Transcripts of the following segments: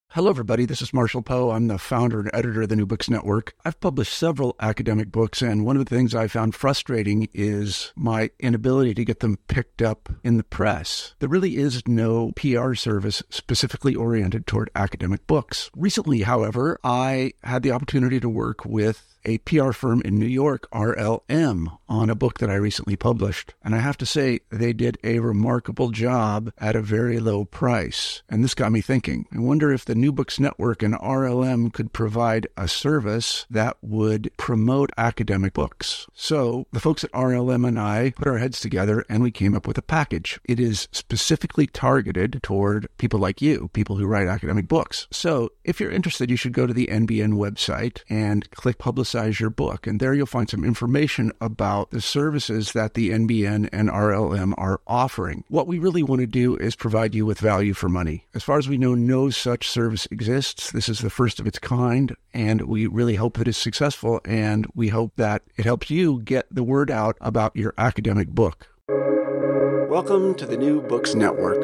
Hello, everybody. This is Marshall Poe. I'm the founder and editor of the New Books Network. I've published several academic books, and one of the things I found frustrating is my inability to get them picked up in the press. There really is no PR service specifically oriented toward academic books. Recently, however, I had the opportunity to work with a PR firm in New York, RLM, on a book that I recently published. And I have to say, they did a remarkable job at a very low price. And this got me thinking. I wonder if the New Books Network and RLM could provide a service that would promote academic books. So the folks at RLM and I put our heads together and we came up with a package. It is specifically targeted toward people like you, people who write academic books. So if you're interested, you should go to the NBN website and click Publicize Your Book. And there you'll find some information about the services that the NBN and RLM are offering. What we really want to do is provide you with value for money. As far as we know, no such service exists. This is the first of its kind, and we really hope that it's successful, and we hope that it helps you get the word out about your academic book. Welcome to the New Books Network.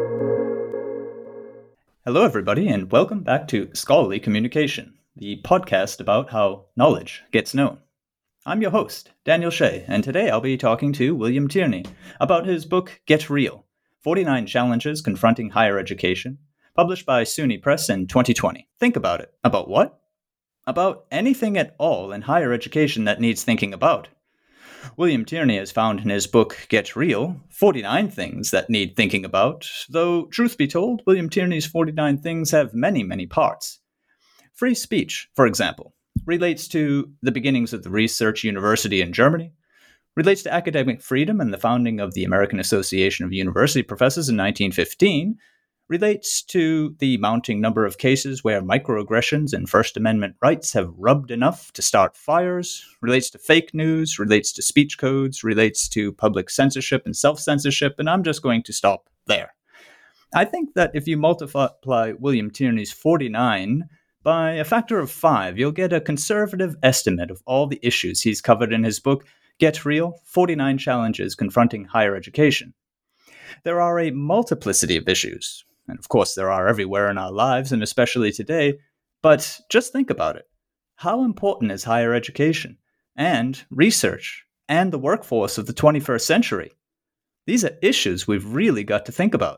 Hello, everybody, and welcome back to Scholarly Communication, the podcast about how knowledge gets known. I'm your host, Daniel Shea, and today I'll be talking to William Tierney about his book, Get Real, 49 Challenges Confronting Higher Education, published by SUNY Press in 2020. Think about it. About what? About anything at all in higher education that needs thinking about. William Tierney has found in his book, Get Real, 49 things that need thinking about, though, truth be told, William Tierney's 49 things have many, many parts. Free speech, for example, relates to the beginnings of the Research University in Germany, relates to academic freedom and the founding of the American Association of University Professors in 1915, relates to the mounting number of cases where microaggressions and First Amendment rights have rubbed enough to start fires, relates to fake news, relates to speech codes, relates to public censorship and self-censorship, and I'm just going to stop there. I think that if you multiply William Tierney's 49 by a factor of 5, you'll get a conservative estimate of all the issues he's covered in his book, Get Real, 49 Challenges Confronting Higher Education. There are a multiplicity of issues, and of course there are everywhere in our lives, and especially today, but just think about it. How important is higher education, and research, and the workforce of the 21st century? These are issues we've really got to think about.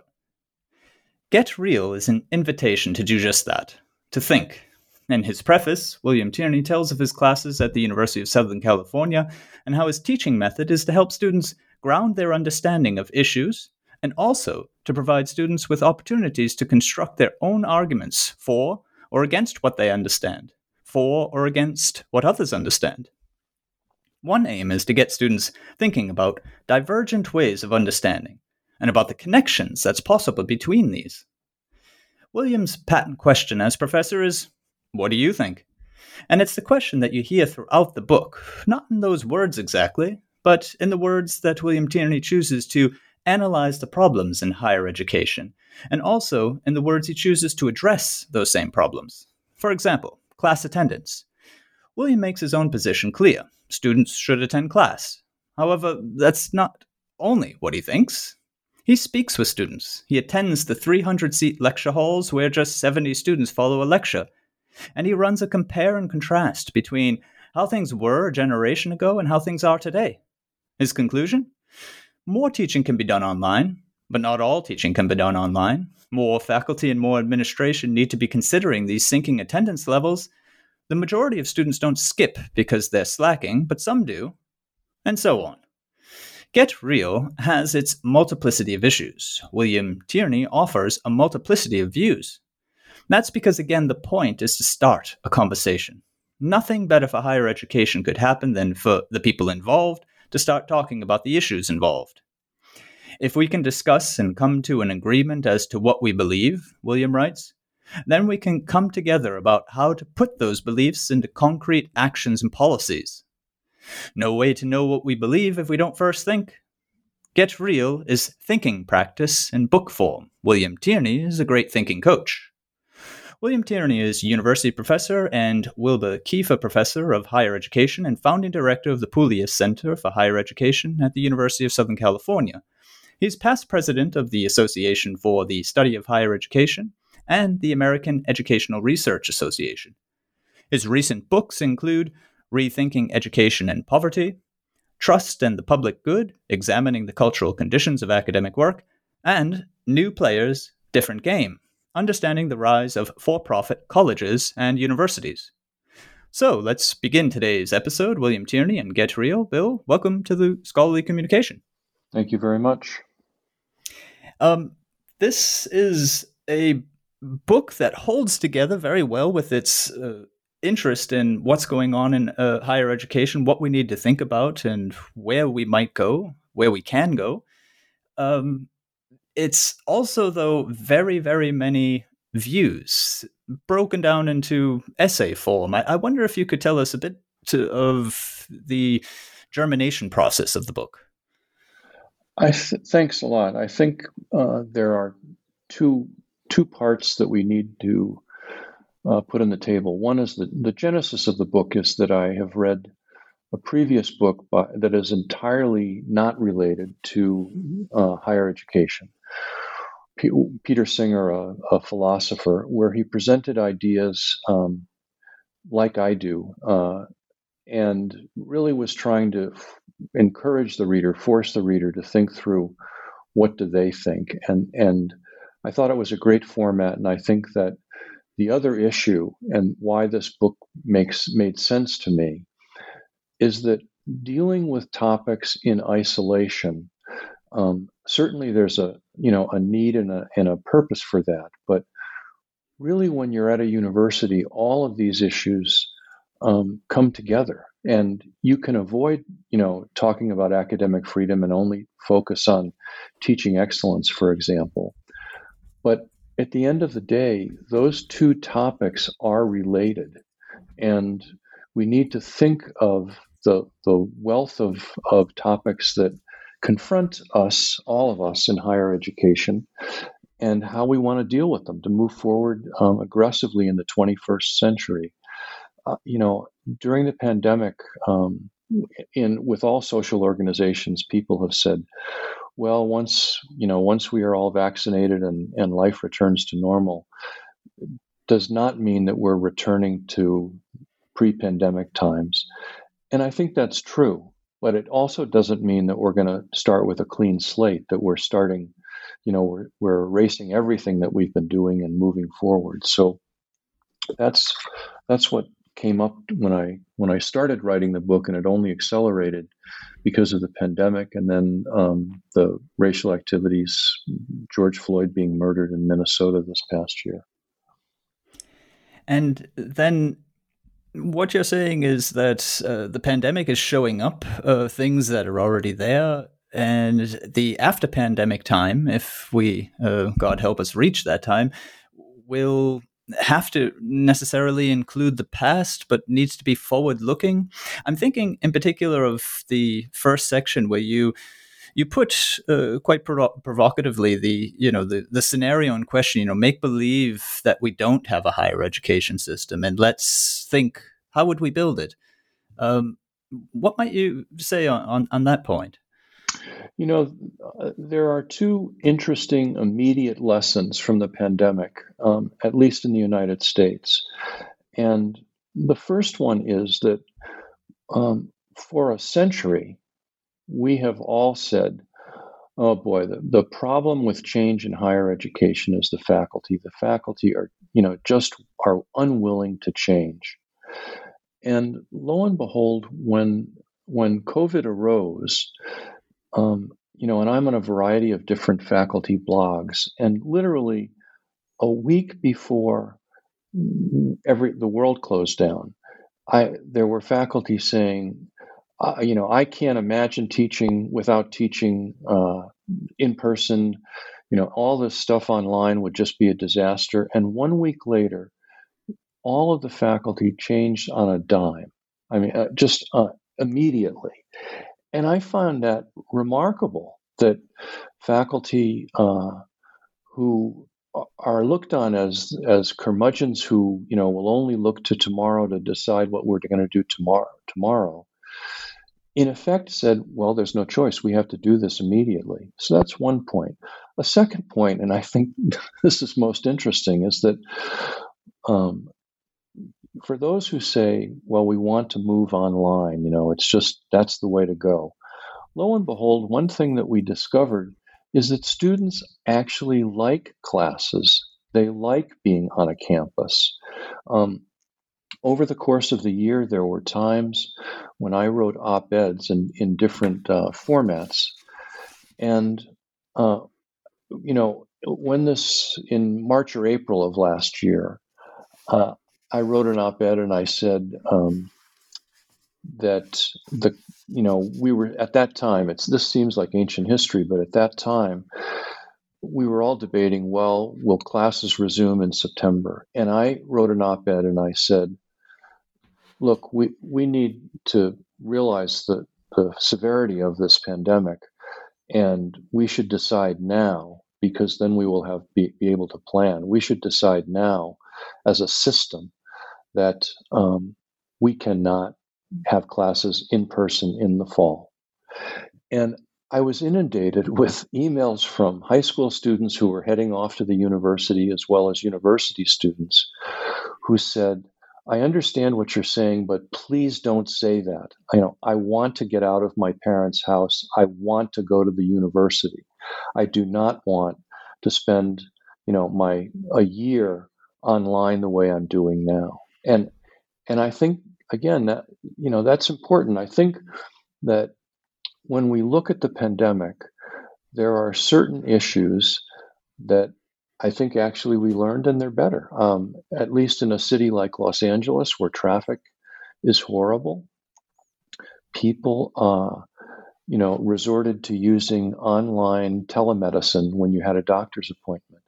Get Real is an invitation to do just that. To think. In his preface, William Tierney tells of his classes at the University of Southern California and how his teaching method is to help students ground their understanding of issues and also to provide students with opportunities to construct their own arguments for or against what they understand, for or against what others understand. One aim is to get students thinking about divergent ways of understanding and about the connections that's possible between these. William's patent question as professor is, what do you think? And it's the question that you hear throughout the book, not in those words exactly, but in the words that William Tierney chooses to analyze the problems in higher education, and also in the words he chooses to address those same problems. For example, class attendance. William makes his own position clear. Students should attend class. However, that's not only what he thinks. He speaks with students. He attends the 300-seat lecture halls where just 70 students follow a lecture. And he runs a compare and contrast between how things were a generation ago and how things are today. His conclusion? More teaching can be done online, but not all teaching can be done online. More faculty and more administration need to be considering these sinking attendance levels. The majority of students don't skip because they're slacking, but some do, and so on. Get Real has its multiplicity of issues. William Tierney offers a multiplicity of views. That's because, again, the point is to start a conversation. Nothing better for higher education could happen than for the people involved to start talking about the issues involved. If we can discuss and come to an agreement as to what we believe, William writes, then we can come together about how to put those beliefs into concrete actions and policies. No way to know what we believe if we don't first think. Get Real is thinking practice in book form. William Tierney is a great thinking coach. William Tierney is University Professor and Wilbur Kiefer Professor of Higher Education and founding director of the Poulias Center for Higher Education at the University of Southern California. He's past president of the Association for the Study of Higher Education and the American Educational Research Association. His recent books include Rethinking Education and Poverty, Trust and the Public Good, Examining the Cultural Conditions of Academic Work, and New Players, Different Game, Understanding the Rise of For-Profit Colleges and Universities. So let's begin today's episode. William Tierney and Get Real. Bill, welcome to the Scholarly Communication. Thank you very much. This is a book that holds together very well with its interest in what's going on in higher education, what we need to think about, and where we might go, where we can go. It's also, though, very, very many views broken down into essay form. I wonder if you could tell us a bit of the germination process of the book. Thanks a lot. I think there are two parts that we need to put on the table. One is the genesis of the book is that I have read a previous book that is entirely not related to higher education. Peter Singer, a philosopher, where he presented ideas like I do, and really was trying to encourage the reader, force the reader to think through what do they think. And I thought it was a great format, and I think that the other issue and why this book made sense to me is that dealing with topics in isolation, certainly there's a need and a purpose for that. But really, when you're at a university, all of these issues come together, and you can avoid, talking about academic freedom and only focus on teaching excellence, for example. But at the end of the day, those two topics are related, and we need to think of the wealth of topics that confront us, all of us in higher education, and how we want to deal with them to move forward aggressively in the 21st century. During the pandemic, with all social organizations, people have said, well, once we are all vaccinated and life returns to normal, does not mean that we're returning to pre-pandemic times. And I think that's true, but it also doesn't mean that we're going to start with a clean slate, that we're starting, we're erasing everything that we've been doing and moving forward. So that's what came up when I started writing the book, and it only accelerated because of the pandemic and then the racial activities, George Floyd being murdered in Minnesota this past year. And then what you're saying is that the pandemic is showing up things that are already there, and the after-pandemic time, if we, God help us, reach that time, will have to necessarily include the past, but needs to be forward-looking. I'm thinking in particular of the first section where you put quite provocatively the scenario in question. Make believe that we don't have a higher education system, and let's think, how would we build it? What might you say on that point? There are two interesting immediate lessons from the pandemic, at least in the United States. And the first one is that for a century, we have all said, oh boy, the problem with change in higher education is the faculty. The faculty are, just are unwilling to change. And lo and behold, when COVID arose, and I'm on a variety of different faculty blogs, and literally a week before the world closed down, there were faculty saying, I can't imagine teaching without teaching in person. All this stuff online would just be a disaster. And 1 week later, all of the faculty changed on a dime. Just immediately. And I found that remarkable, that faculty who are looked on as curmudgeons who, will only look to tomorrow to decide what we're going to do tomorrow, in effect said, well, there's no choice. We have to do this immediately. So that's one point. A second point, and I think this is most interesting, is that um, for those who say, well, we want to move online, it's just that's the way to go. Lo and behold, one thing that we discovered is that students actually like classes. They like being on a campus. Over the course of the year, there were times when I wrote op-eds in different formats. And, when this, in March or April of last year, I wrote an op-ed and I said that we were at that time, this seems like ancient history, but at that time, we were all debating, well, will classes resume in September? And I wrote an op-ed and I said, look, we need to realize the severity of this pandemic, and we should decide now, because then we will be able to plan. We should decide now as a system that we cannot have classes in person in the fall. And I was inundated with emails from high school students who were heading off to the university, as well as university students, who said, I understand what you're saying, but please don't say that. I want to get out of my parents' house. I want to go to the university. I do not want to spend, a year online the way I'm doing now. And I think, again, that, that's important. I think that when we look at the pandemic, there are certain issues that I think actually we learned, and they're better. At least in a city like Los Angeles, where traffic is horrible, people, resorted to using online telemedicine when you had a doctor's appointment.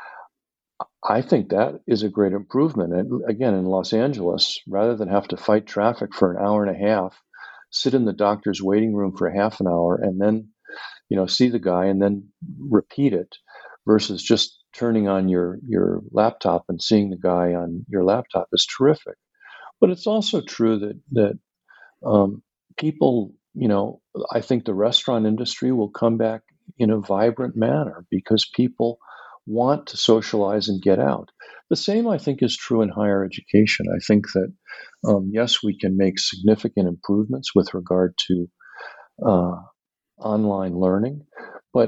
I think that is a great improvement. And again, in Los Angeles, rather than have to fight traffic for an hour and a half, sit in the doctor's waiting room for half an hour, and then, see the guy and then repeat it, versus just turning on your laptop and seeing the guy on your laptop is terrific. But it's also true that people, I think the restaurant industry will come back in a vibrant manner because people want to socialize and get out. The same, I think, is true in higher education. I think that, yes, we can make significant improvements with regard to online learning, but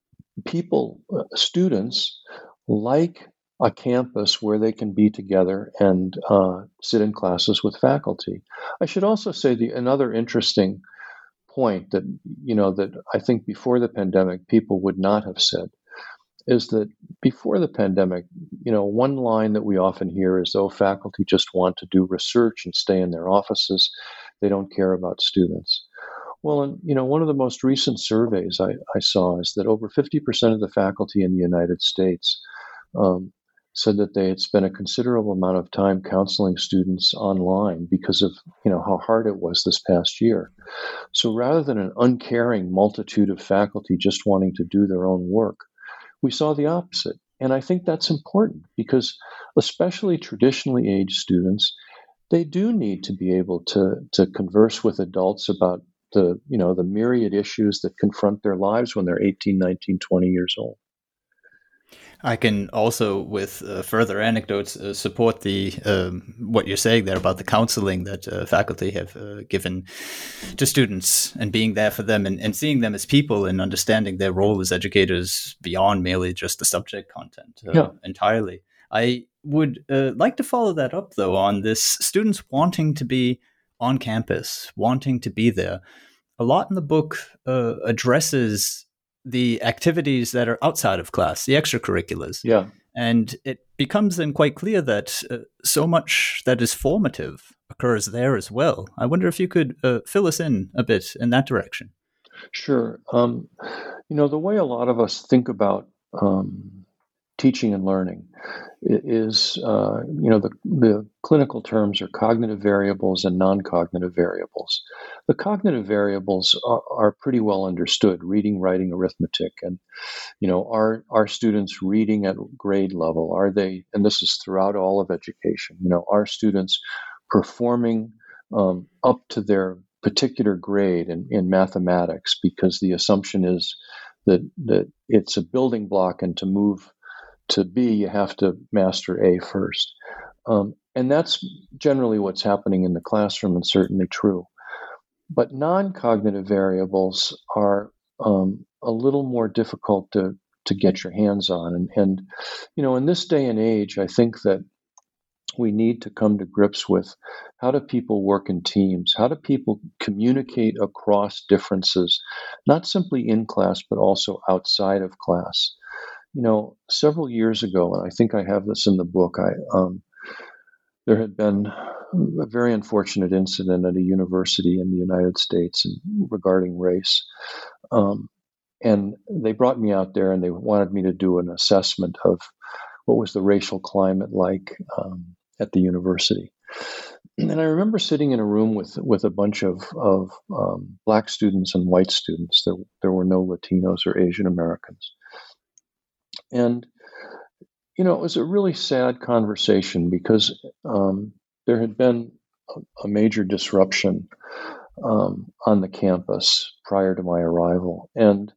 students like a campus where they can be together and sit in classes with faculty. I should also say another interesting point that, that I think before the pandemic people would not have said is that before the pandemic, one line that we often hear is, oh, faculty just want to do research and stay in their offices. They don't care about students. Well, and one of the most recent surveys I saw is that over 50% of the faculty in the United States said that they had spent a considerable amount of time counseling students online because of how hard it was this past year. So rather than an uncaring multitude of faculty just wanting to do their own work, we saw the opposite. And I think that's important because especially traditionally aged students, they do need to be able to converse with adults about the myriad issues that confront their lives when they're 18, 19, 20 years old. I can also, with further anecdotes, support the what you're saying there about the counseling that faculty have given to students and being there for them and seeing them as people and understanding their role as educators beyond merely just the subject content entirely. I would like to follow that up, though, on this students wanting to be on campus, wanting to be there. A lot in the book addresses the activities that are outside of class, the extracurriculars. Yeah. And it becomes then quite clear that so much that is formative occurs there as well. I wonder if you could fill us in a bit in that direction. Sure. The way a lot of us think about teaching and learning is, the clinical terms are cognitive variables and non-cognitive variables. The cognitive variables are pretty well understood: reading, writing, arithmetic, and are students reading at grade level? Are they? And this is throughout all of education. Are students performing up to their particular grade in mathematics because the assumption is that it's a building block, and to move to B, you have to master A first. And that's generally what's happening in the classroom, and certainly true. But non-cognitive variables are a little more difficult to get your hands on. And in this day and age, I think that we need to come to grips with how do people work in teams? How do people communicate across differences, not simply in class, but also outside of class? Several years ago, and I think I have this in the book, there had been a very unfortunate incident at a university in the United States regarding race. And they brought me out there and they wanted me to do an assessment of what was the racial climate like at the university. And I remember sitting in a room with a bunch of Black students and white students. There were no Latinos or Asian Americans. And, it was a really sad conversation because there had been a major disruption on the campus prior to my arrival. And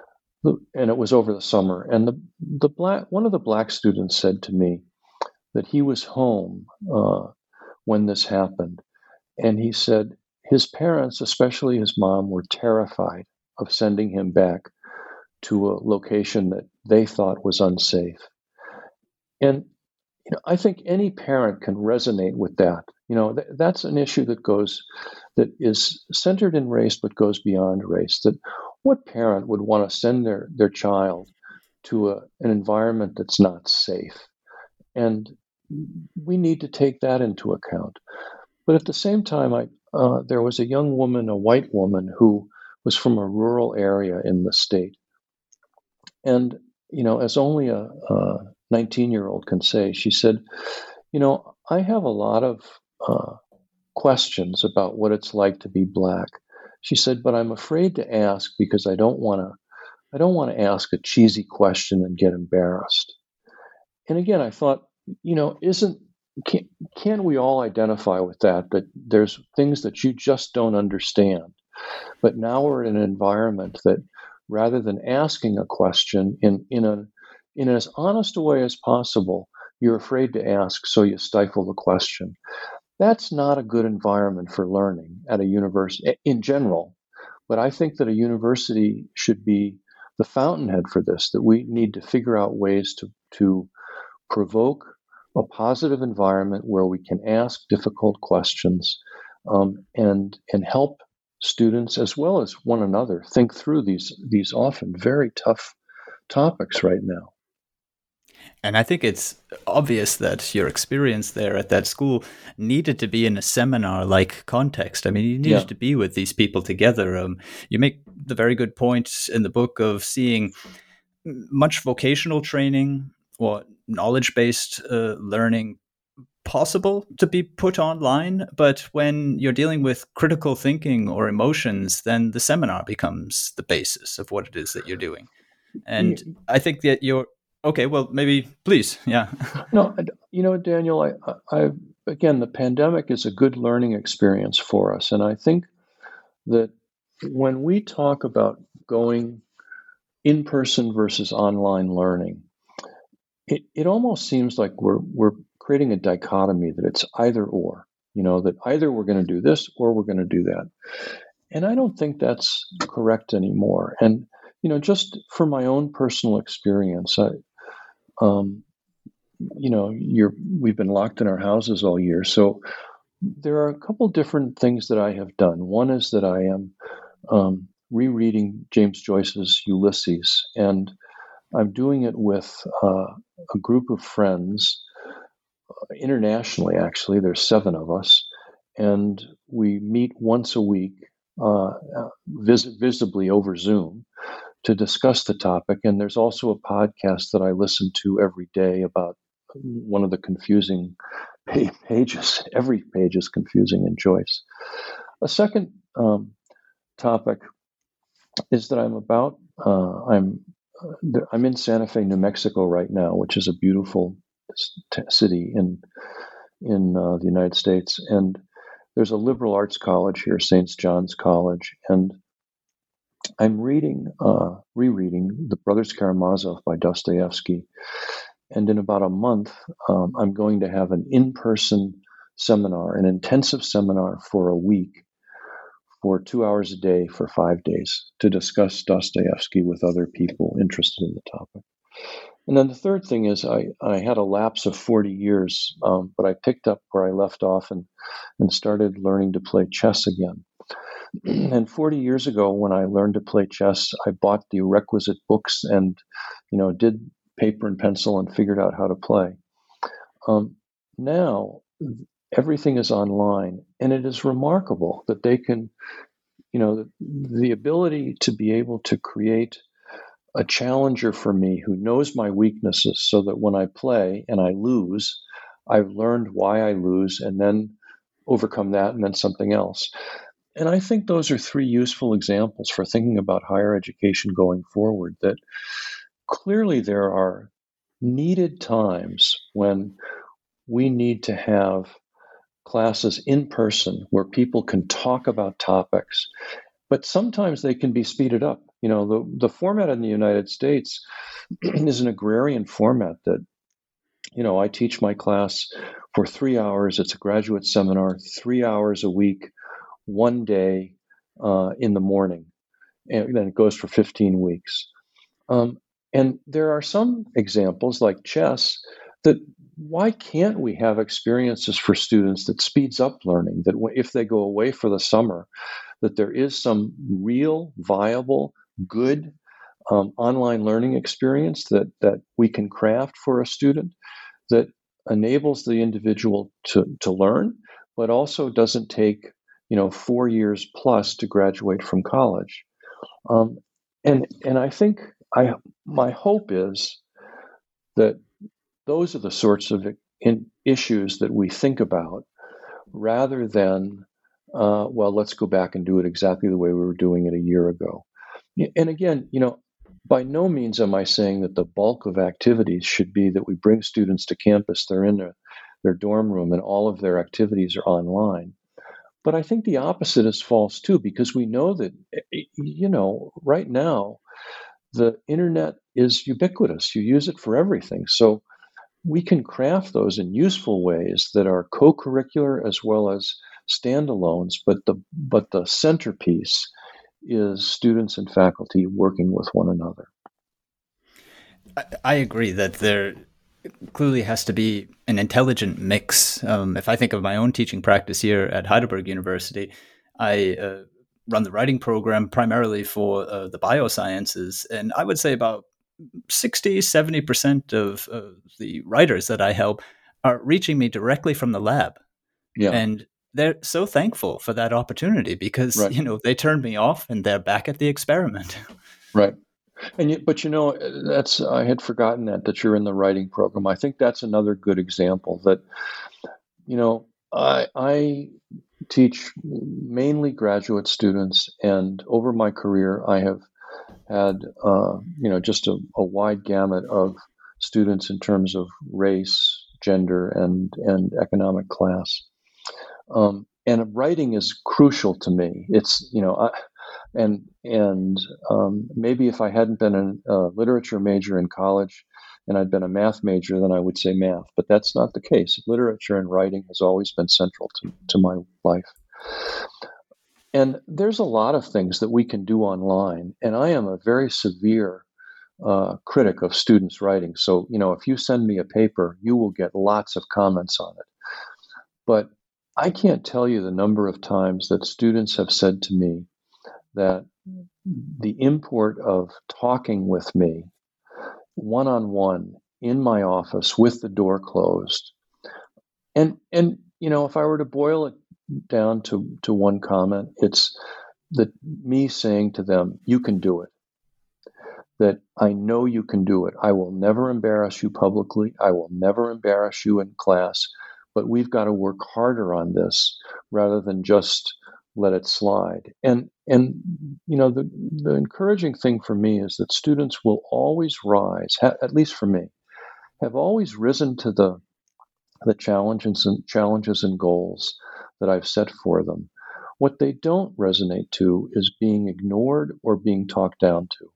it was over the summer. And one of the Black students said to me that he was home when this happened. And he said his parents, especially his mom, were terrified of sending him back to a location that they thought was unsafe. And I think any parent can resonate with that. That's an issue that is centered in race but goes beyond race. That what parent would want to send their child to an environment that's not safe? And we need to take that into account. But at the same time, there was a young woman, a white woman, who was from a rural area in the state. And, as only a 19-year-old can say, she said, I have a lot of questions about what it's like to be Black. She said, but I'm afraid to ask because I don't want to ask a cheesy question and get embarrassed. And again, I thought, can't we all identify with that there's things that you just don't understand? But now we're in an environment that rather than asking a question in as honest a way as possible, you're afraid to ask, so you stifle the question. That's not a good environment for learning at a university in general. But I think that a university should be the fountainhead for this, that we need to figure out ways to provoke a positive environment where we can ask difficult questions and help students as well as one another think through these often very tough topics right now. And I think it's obvious that your experience there at that school needed to be in a seminar-like context. I mean, you needed to be with these people together. You make the very good point in the book of seeing much vocational training or knowledge-based learning possible to be put online. But when you're dealing with critical thinking or emotions, then the seminar becomes the basis of what it is that you're doing. And I think that okay, well, maybe, please, yeah. No, Daniel, I again, the pandemic is a good learning experience for us. And I think that when we talk about going in-person versus online learning, it almost seems like we're creating a dichotomy that it's either or, that either we're going to do this or we're going to do that. And I don't think that's correct anymore. And, just for my own personal experience, we've been locked in our houses all year. So there are a couple different things that I have done. One is that I am rereading James Joyce's Ulysses, and I'm doing it with a group of friends internationally. Actually, there's 7 of us, and we meet once a week, visibly over Zoom, to discuss the topic. And there's also a podcast that I listen to every day about one of the confusing pages. Every page is confusing in Joyce. A second topic is that I'm in Santa Fe, New Mexico right now, which is a beautiful city in the United States. And there's a liberal arts college here, St. John's College, and I'm rereading The Brothers Karamazov by Dostoevsky. And in about a month, I'm going to have an in-person seminar, an intensive seminar for a week, for 2 hours a day for 5 days, to discuss Dostoevsky with other people interested in the topic. And then the third thing is I had a lapse of 40 years, but I picked up where I left off and started learning to play chess again. And 40 years ago, when I learned to play chess, I bought the requisite books and, did paper and pencil and figured out how to play. Now, everything is online, and it is remarkable that they can, the ability to be able to create a challenger for me who knows my weaknesses so that when I play and I lose, I've learned why I lose and then overcome that and then something else. And I think those are three useful examples for thinking about higher education going forward, that clearly there are needed times when we need to have classes in person where people can talk about topics, but sometimes they can be speeded up. The format in the United States is an agrarian format that, I teach my class for 3 hours. It's a graduate seminar, 3 hours a week, 1 day in the morning, and then it goes for 15 weeks. And there are some examples like chess that why can't we have experiences for students that speeds up learning, that if they go away for the summer, that there is some real, viable, good online learning experience that we can craft for a student that enables the individual to learn, but also doesn't take 4 years plus to graduate from college. And I think my hope is that those are the sorts of issues that we think about rather than, let's go back and do it exactly the way we were doing it a year ago. And again, by no means am I saying that the bulk of activities should be that we bring students to campus, they're in their dorm room, and all of their activities are online. But I think the opposite is false too, because we know that, right now, the internet is ubiquitous. You use it for everything. So we can craft those in useful ways that are co-curricular as well as standalones, but the centerpiece is students and faculty working with one another. I agree that there clearly has to be an intelligent mix. If I think of my own teaching practice here at Heidelberg University, I run the writing program primarily for the biosciences, and I would say about 60-70% of the writers that I help are reaching me directly from the lab. Yeah. And they're so thankful for that opportunity because, right. They turned me off and they're back at the experiment. Right. But I had forgotten that you're in the writing program. I think that's another good example that, I teach mainly graduate students, and over my career, I have had, just a wide gamut of students in terms of race, gender, and economic class. And writing is crucial to me. It's, maybe if I hadn't been a literature major in college and I'd been a math major, then I would say math. But that's not the case. Literature and writing has always been central to my life. And there's a lot of things that we can do online. And I am a very severe critic of students' writing. So, if you send me a paper, you will get lots of comments on it. But I can't tell you the number of times that students have said to me that the import of talking with me one-on-one in my office with the door closed. And if I were to boil it down to one comment, it's that me saying to them, you can do it. That I know you can do it. I will never embarrass you publicly. I will never embarrass you in class, but we've got to work harder on this rather than just let it slide. And the encouraging thing for me is that students will always rise, at least for me, have always risen to the challenges and goals that I've set for them. What they don't resonate to is being ignored or being talked down to.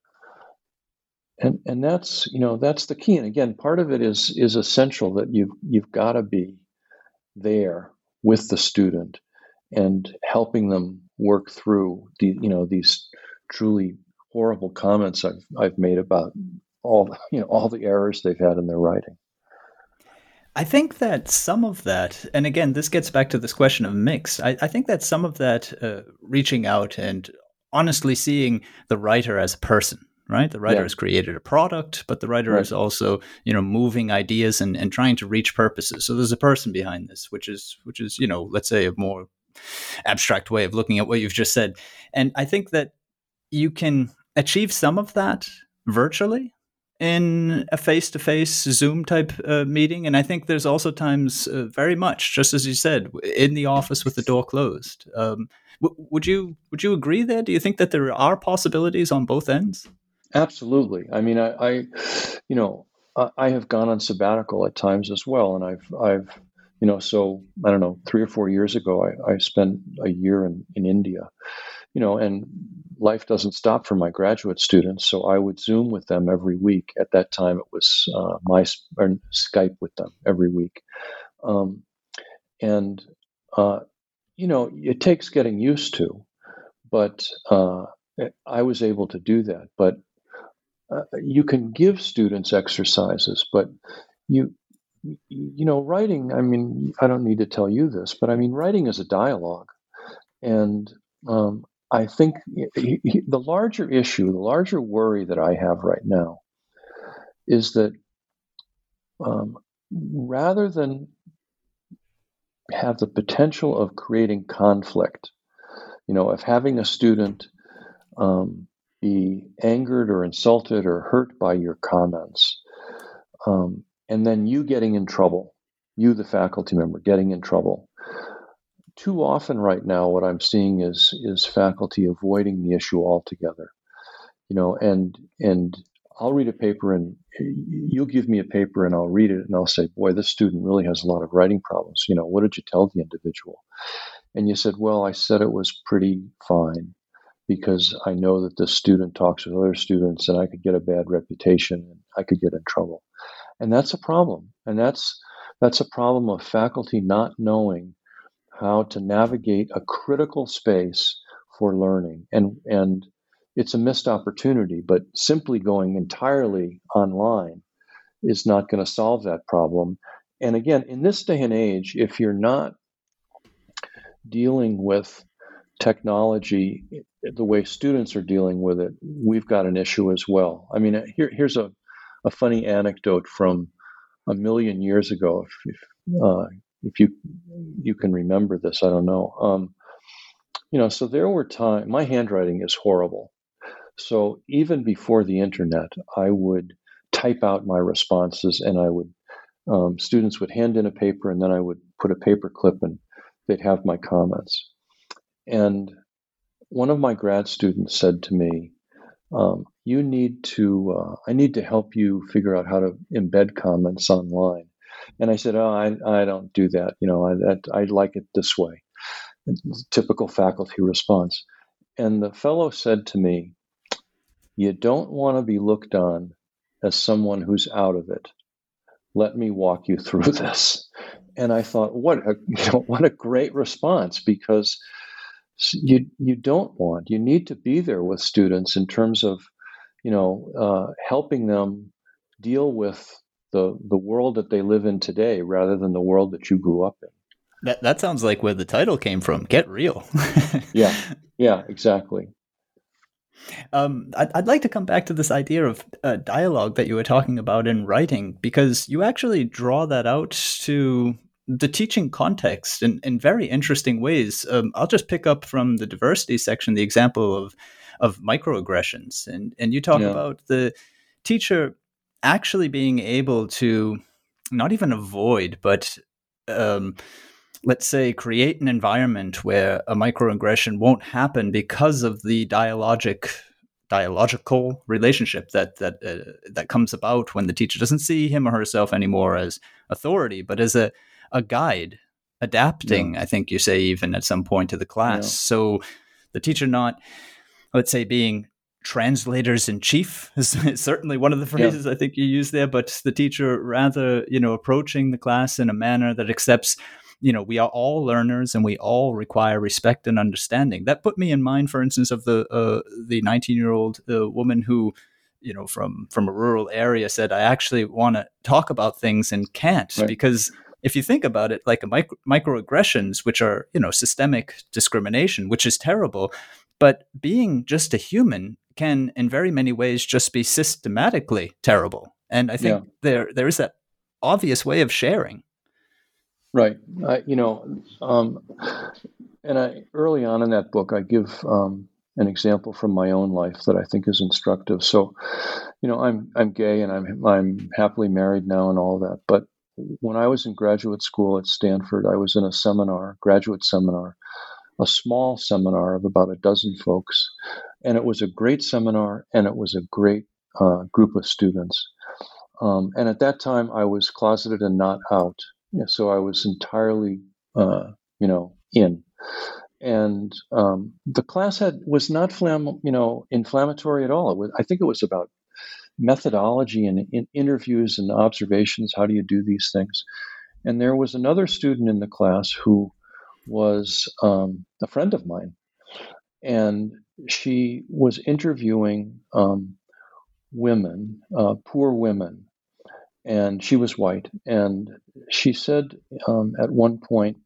And that's, that's the key. And again, part of it is essential that you've got to be there with the student and helping them work through these truly horrible comments I've made about all the errors they've had in their writing. I think that some of that, and again, this gets back to this question of mix. I think that some of that reaching out and honestly seeing the writer as a person, right? The writer has created a product, but the writer is also, moving ideas and trying to reach purposes. So there's a person behind this, which is, let's say a more abstract way of looking at what you've just said. And I think that you can achieve some of that virtually in a face-to-face Zoom type meeting. And I think there's also times very much, just as you said, in the office with the door closed. Would you agree there? Do you think that there are possibilities on both ends? Absolutely. I mean, I have gone on sabbatical at times as well. And I've so I don't know, 3 or 4 years ago, I spent a year in India, and life doesn't stop for my graduate students. So I would Zoom with them every week. At that time, it was Skype with them every week. It takes getting used to, but I was able to do that. But you can give students exercises, but writing, I mean, I don't need to tell you this, but I mean, writing is a dialogue. And I think the larger issue, the larger worry that I have right now is that rather than have the potential of creating conflict, of having a student be angered or insulted or hurt by your comments, and then you getting in trouble, you, the faculty member, getting in trouble. Too often right now, what I'm seeing is faculty avoiding the issue altogether. And I'll read a paper and you'll give me a paper and I'll read it and I'll say, boy, this student really has a lot of writing problems. What did you tell the individual? And you said, well, I said it was pretty fine because I know that this student talks with other students and I could get a bad reputation and I could get in trouble. And that's a problem. And that's a problem of faculty not knowing how to navigate a critical space for learning. And it's a missed opportunity, but simply going entirely online is not going to solve that problem. And again, in this day and age, if you're not dealing with technology the way students are dealing with it, we've got an issue as well. I mean, here's a funny anecdote from a million years ago. If you can remember this, I don't know. So there were times, my handwriting is horrible. So even before the internet, I would type out my responses and I would, students would hand in a paper and then I would put a paper clip and they'd have my comments. And one of my grad students said to me, I need to help you figure out how to embed comments online. And I said, I don't do that. I like it this way. Typical faculty response. And the fellow said to me, you don't want to be looked on as someone who's out of it. Let me walk you through this. And I thought, what a great response, because you need to be there with students in terms of, helping them deal with the world that they live in today rather than the world that you grew up in. That sounds like where the title came from. Get real. Yeah, exactly. I'd like to come back to this idea of dialogue that you were talking about in writing, because you actually draw that out to the teaching context in very interesting ways. I'll just pick up from the diversity section, the example of microaggressions. And you talk about the teacher actually being able to not even avoid, but let's say create an environment where a microaggression won't happen because of the dialogical relationship that comes about when the teacher doesn't see him or herself anymore as authority, but as a guide adapting, I think you say, even at some point to the class. Yeah. So the teacher not, let's say, being translators in chief is certainly one of the phrases I think you use there, but the teacher rather, approaching the class in a manner that accepts, we are all learners and we all require respect and understanding. That put me in mind, for instance, of the 19-year-old woman who, from a rural area said, I actually want to talk about things and can't, because if you think about it, like microaggressions, which are, systemic discrimination, which is terrible, but being just a human can, in very many ways, just be systematically terrible. And I think there is that obvious way of sharing. Right. Early on in that book, I give an example from my own life that I think is instructive. So, I'm gay and I'm happily married now and all that. But when I was in graduate school at Stanford, I was in a graduate seminar, a small seminar of about a dozen folks. And it was a great seminar, and it was a great group of students. And at that time, I was closeted and not out. So I was entirely, in. And the class was not inflammatory at all. I think it was about methodology and in interviews and observations. How do you do these things? And there was another student in the class who was a friend of mine, and she was interviewing women, poor women, and she was white. And she said at one point,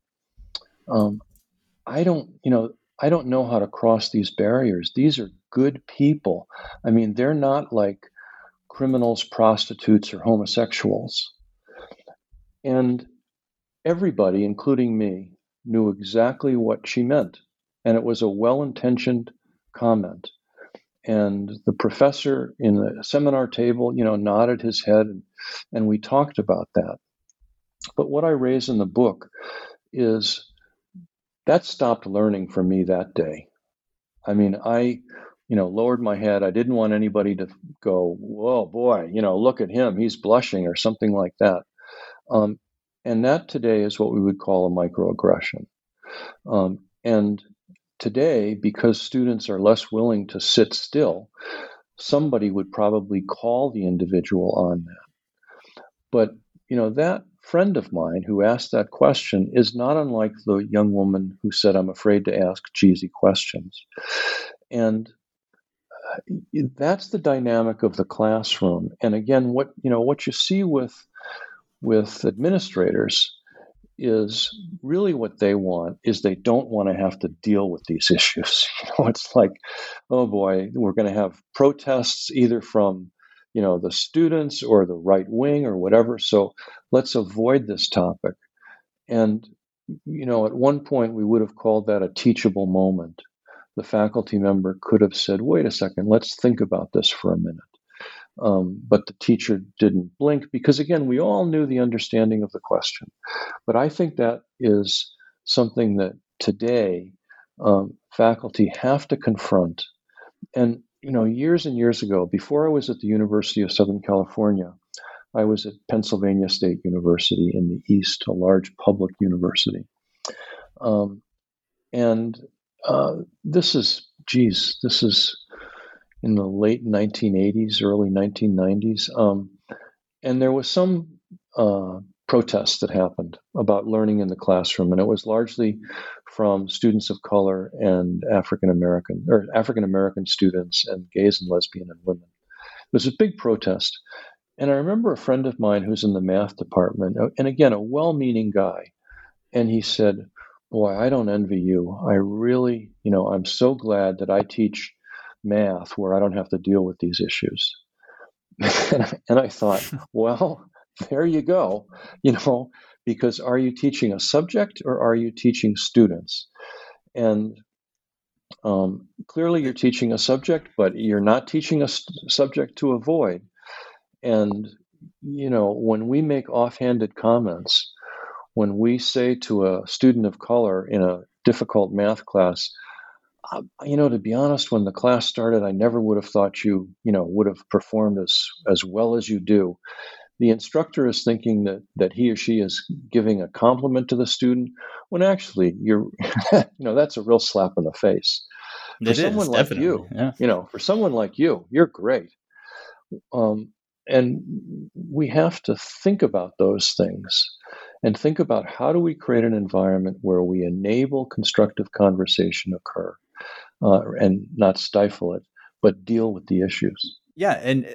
I don't know how to cross these barriers. These are good people. I mean, they're not like criminals, prostitutes, or homosexuals. And everybody, including me, knew exactly what she meant. And it was a well-intentioned comment. And the professor in the seminar table, nodded his head, and we talked about that. But what I raise in the book is that stopped learning for me that day. I mean, I lowered my head. I didn't want anybody to go, whoa, boy, look at him, he's blushing, or something like that. And that today is what we would call a microaggression. And today, because students are less willing to sit still, somebody would probably call the individual on that. But, that friend of mine who asked that question is not unlike the young woman who said, I'm afraid to ask cheesy questions. And that's the dynamic of the classroom. And again, what you see with administrators is really what they want is they don't want to have to deal with these issues. It's like, oh boy, we're going to have protests either from, the students or the right wing or whatever. So let's avoid this topic. And, at one point we would have called that a teachable moment. The faculty member could have said, wait a second, let's think about this for a minute. But the teacher didn't blink because, again, we all knew the understanding of the question. But I think that is something that today faculty have to confront. And, years and years ago, before I was at the University of Southern California, I was at Pennsylvania State University in the East, a large public university. This is in the late 1980s, early 1990s. And there was some protests that happened about learning in the classroom. And it was largely from students of color and African American students and gays and lesbian and women. It was a big protest. And I remember a friend of mine who's in the math department, and again, a well-meaning guy. And he said, boy, I don't envy you. I really, I'm so glad that I teach math where I don't have to deal with these issues. And I thought, well, there you go, because are you teaching a subject or are you teaching students? And clearly you're teaching a subject, but you're not teaching a subject to avoid. And, when we make offhanded comments, when we say to a student of color in a difficult math class, to be honest, when the class started, I never would have thought you, would have performed as well as you do. the instructor is thinking that he or she is giving a compliment to the student, when actually you're, that's a real slap in the face. For It someone is, like definitely. Yeah. for someone like you're great. And we have to think about those things and think about how do we create an environment where we enable constructive conversation occur and not stifle it, but deal with the issues. Yeah, and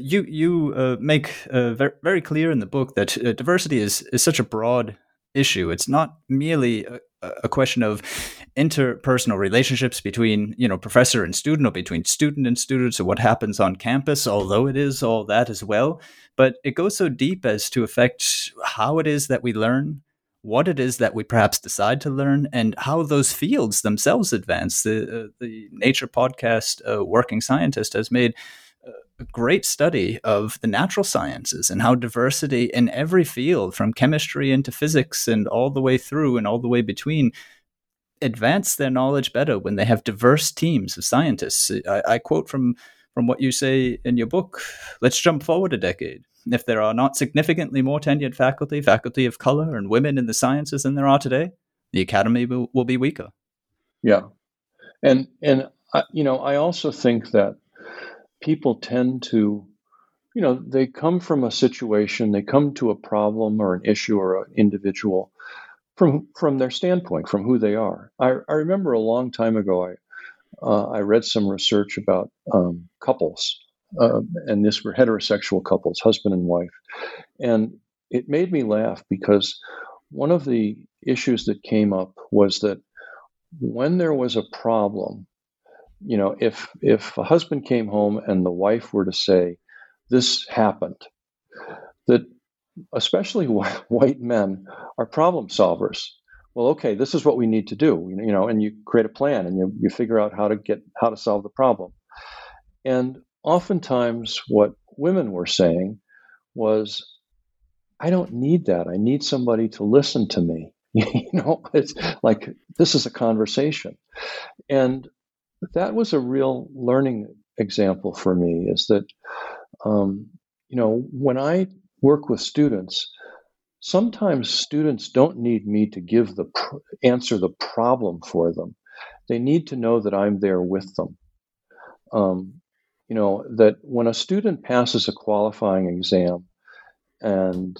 you make very, very clear in the book that diversity is such a broad issue. It's not merely a question of interpersonal relationships between professor and student, or between student and students, or what happens on campus, although it is all that as well. But it goes so deep as to affect how it is that we learn, what it is that we perhaps decide to learn, and how those fields themselves advance. The Nature podcast, Working Scientist, has made a great study of the natural sciences and how diversity in every field, from chemistry into physics and all the way through and all the way between, advance their knowledge better when they have diverse teams of scientists. I quote from what you say in your book: let's jump forward a decade. If there are not significantly more tenured faculty of color, and women in the sciences than there are today, the academy will be weaker. Yeah. And I also think that people tend to, they come from a situation, they come to a problem or an issue or an individual from their standpoint, from who they are. I remember a long time ago, I read some research about couples, and this were heterosexual couples, husband and wife. And it made me laugh because one of the issues that came up was that when there was a problem, if a husband came home and the wife were to say, this happened, that especially white men are problem solvers. Well, okay, this is what we need to do, and you create a plan and you figure out how to solve the problem. And oftentimes what women were saying was, I don't need that. I need somebody to listen to me. It's like, this is a conversation. And that was a real learning example for me, is that, when I work with students, sometimes students don't need me to answer the problem for them. They need to know that I'm there with them. That when a student passes a qualifying exam and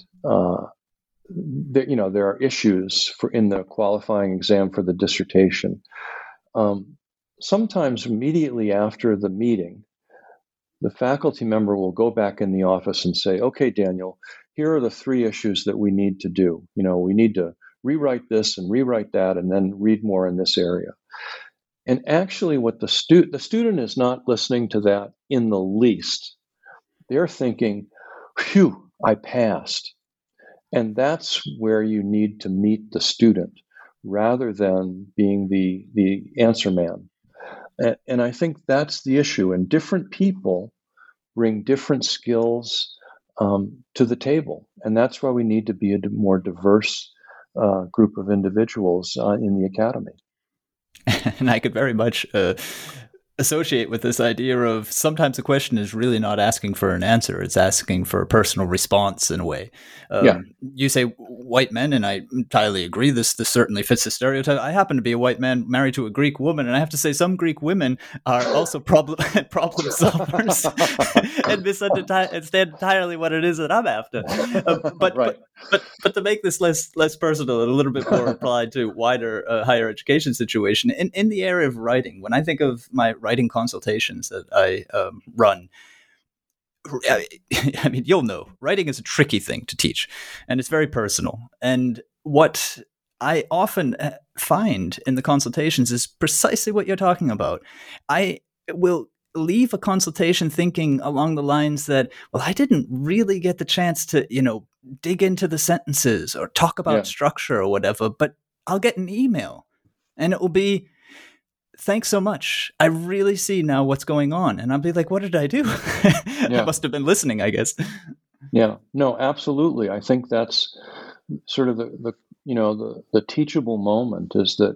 there are issues in the qualifying exam for the dissertation, sometimes immediately after the meeting, the faculty member will go back in the office and say, okay, Daniel, here are the 3 issues that we need to do. We need to rewrite this and rewrite that, and then read more in this area. And actually what the student is not listening to that in the least. They're thinking, phew, I passed. And that's where you need to meet the student rather than being the answer man. And I think that's the issue. And different people bring different skills to the table. And that's why we need to be a more diverse group of individuals in the academy. And I could very much associate with this idea of sometimes the question is really not asking for an answer. It's asking for a personal response in a way. You say white men, and I entirely agree. This certainly fits the stereotype. I happen to be a white man married to a Greek woman, and I have to say some Greek women are also problem solvers and misunderstand entirely what it is that I'm after. But to make this less personal and a little bit more applied to wider higher education situation, in the area of writing, when I think of my writing consultations that I run, I mean, you'll know, writing is a tricky thing to teach, and it's very personal. And what I often find in the consultations is precisely what you're talking about. I will leave a consultation thinking along the lines that, well, I didn't really get the chance to, dig into the sentences or talk about structure or whatever, but I'll get an email and it will be, thanks so much. I really see now what's going on. And I'll be like, what did I do? I must have been listening, I guess. Yeah, no, absolutely. I think that's sort of the teachable moment, is that,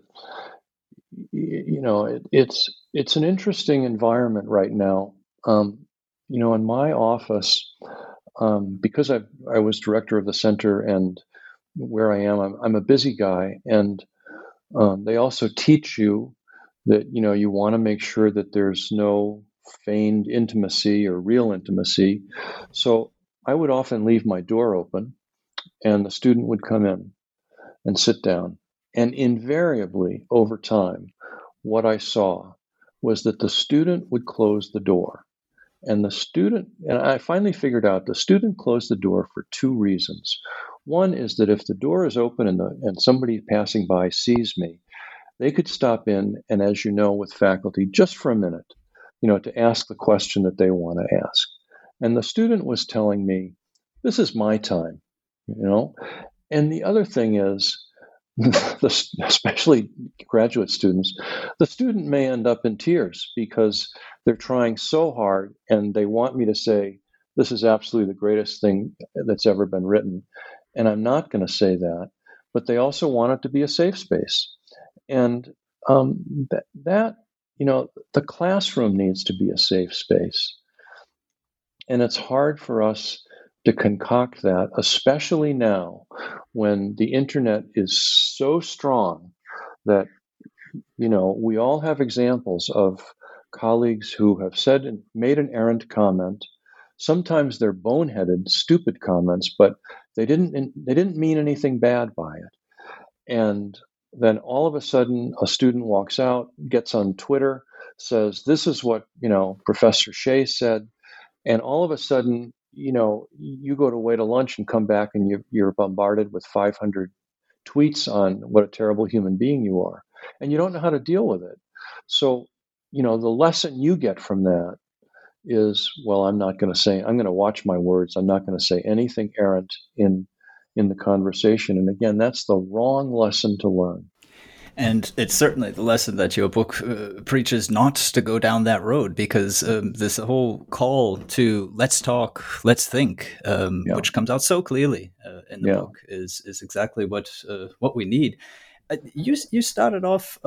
it's an interesting environment right now. In my office, because I was director of the center and where I am, I'm a busy guy, and they also teach you that you want to make sure that there's no feigned intimacy or real intimacy. So I would often leave my door open, and the student would come in and sit down. And invariably, over time, what I saw was that the student would close the door. And I finally figured out the student closed the door for two reasons. One is that if the door is open and somebody passing by sees me, they could stop in, and as you know, with faculty, just for a minute, to ask the question that they want to ask. And the student was telling me, this is my time, And the other thing is, especially graduate students, the student may end up in tears because they're trying so hard and they want me to say, this is absolutely the greatest thing that's ever been written. And I'm not going to say that, but they also want it to be a safe space. And the classroom needs to be a safe space. And it's hard for us to concoct that, especially now when the internet is so strong that, we all have examples of colleagues who have said and made an errant comment. Sometimes they're boneheaded, stupid comments, but they didn't mean anything bad by it. And then all of a sudden, a student walks out, gets on Twitter, says, this is what, Professor Shea said. And all of a sudden, you go to lunch and come back and you're bombarded with 500 tweets on what a terrible human being you are. And you don't know how to deal with it. So, the lesson you get from that is, well, I'm going to watch my words. I'm not going to say anything errant in the conversation. And again, that's the wrong lesson to learn. And it's certainly the lesson that your book preaches not to go down that road, because this whole call to let's talk, let's think, which comes out so clearly in the book, is exactly what we need. You started off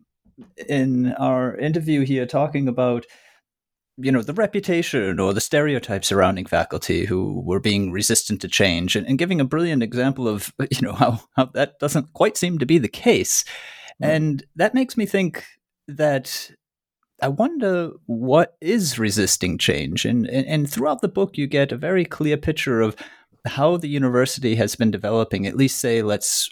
in our interview here talking about the reputation or the stereotypes surrounding faculty who were being resistant to change, and giving a brilliant example of how that doesn't quite seem to be the case. And that makes me think that I wonder what is resisting change. And throughout the book, you get a very clear picture of how the university has been developing, at least say,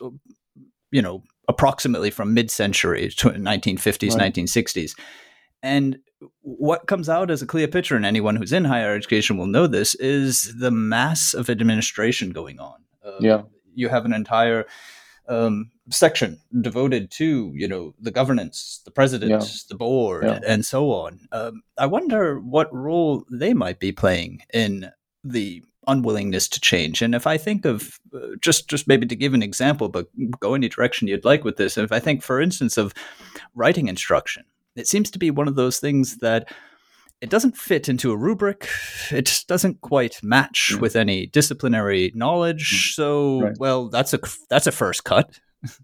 approximately from mid-century to 1950s, right. 1960s. And what comes out as a clear picture, and anyone who's in higher education will know this, is the mass of administration going on. You have an entire section devoted to, the governance, the president, the board, and so on. I wonder what role they might be playing in the unwillingness to change. And if I think of, just maybe to give an example, but go any direction you'd like with this, if I think, for instance, of writing instruction, it seems to be one of those things that it doesn't fit into a rubric. It just doesn't quite match with any disciplinary knowledge. So, well, that's a first cut.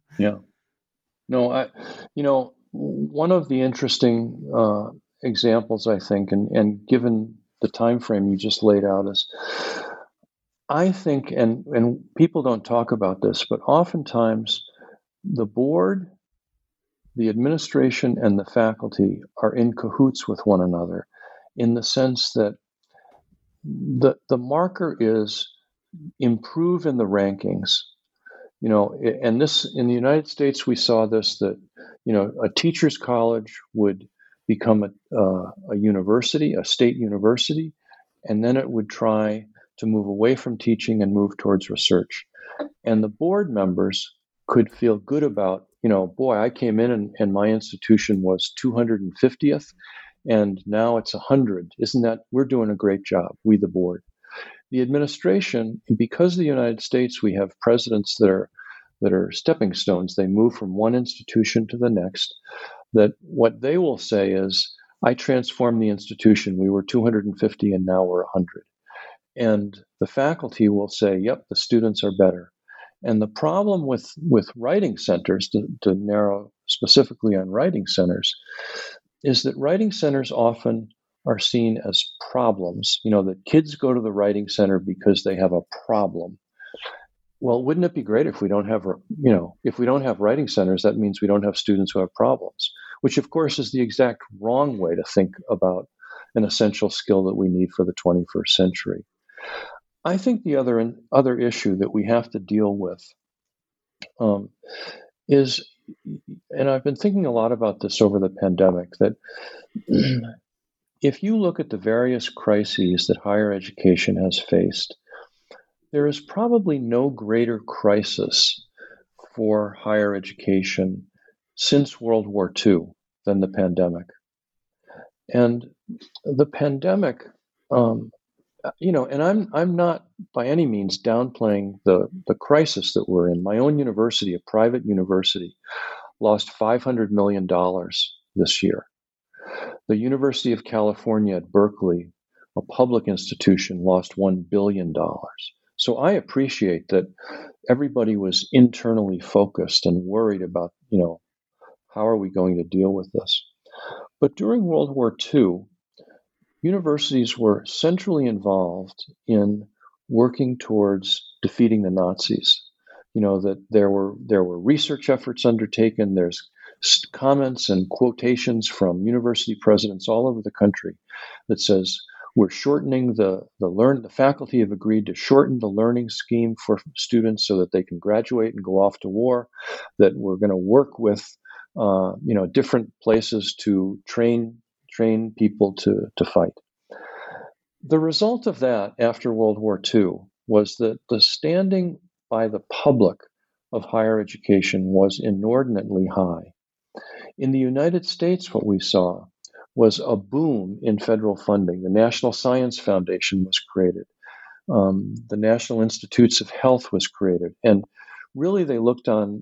No, one of the interesting examples, I think, and given the time frame you just laid out, is I think, and people don't talk about this, but oftentimes the board, the administration, and the faculty are in cahoots with one another, in the sense that the marker is improve in the rankings. And this, in the United States, we saw this, that, a teacher's college would become a university, a state university, and then it would try to move away from teaching and move towards research. And the board members could feel good about, boy, I came in and my institution was 250th, and now it's 100. Isn't that, we're doing a great job, we the board. The administration, because of the United States, we have presidents that are stepping stones. They move from one institution to the next. That what they will say is, I transformed the institution. We were 250 and now we're 100. And the faculty will say, yep, the students are better. And the problem with writing centers, to narrow specifically on writing centers, is that writing centers often are seen as problems. That kids go to the writing center because they have a problem. Well, wouldn't it be great if we don't have, if we don't have writing centers, that means we don't have students who have problems, which of course is the exact wrong way to think about an essential skill that we need for the 21st century. I think the other issue that we have to deal with is, and I've been thinking a lot about this over the pandemic, that if you look at the various crises that higher education has faced, there is probably no greater crisis for higher education since World War II than the pandemic. And the pandemic, and I'm not by any means downplaying the crisis that we're in. My own university, a private university, lost $500 million this year. The University of California at Berkeley, a public institution, lost $1 billion. So I appreciate that everybody was internally focused and worried about, how are we going to deal with this? But during World War II, universities were centrally involved in working towards defeating the Nazis. That there were research efforts undertaken. There's comments and quotations from university presidents all over the country that says, we're shortening the faculty have agreed to shorten the learning scheme for students so that they can graduate and go off to war, that we're going to work with different places to train people to fight. The result of that after World War II was that the standing by the public of higher education was inordinately high. In the United States, what we saw was a boom in federal funding. The National Science Foundation was created. The National Institutes of Health was created. And really they looked on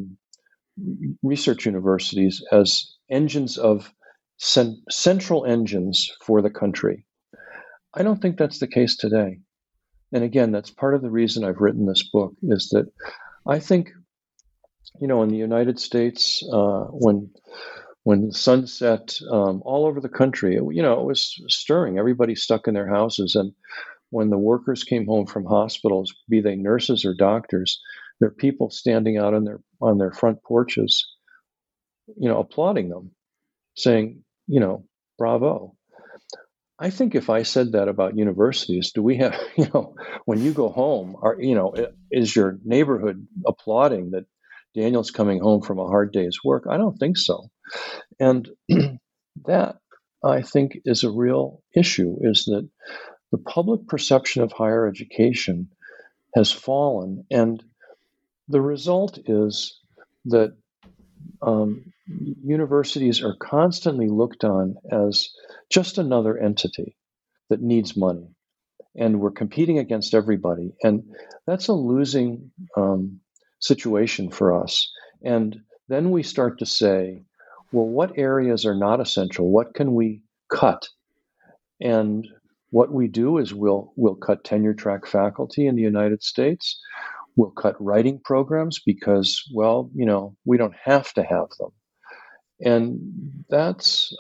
research universities as engines of central engines for the country. I don't think that's the case today. And again, that's part of the reason I've written this book, is that I think, in the United States, when the sun set all over the country, it was stirring. Everybody stuck in their houses. And when the workers came home from hospitals, be they nurses or doctors, there are people standing out on their front porches, applauding them, saying, bravo. I think if I said that about universities, do we have, when you go home, is your neighborhood applauding that Daniel's coming home from a hard day's work? I don't think so. And that, I think, is a real issue, is that the public perception of higher education has fallen. And the result is that universities are constantly looked on as just another entity that needs money. And we're competing against everybody. And that's a losing situation for us. And then we start to say, well, what areas are not essential? What can we cut? And what we do is we'll cut tenure track faculty in the United States. We'll cut writing programs because, we don't have to have them. And that's,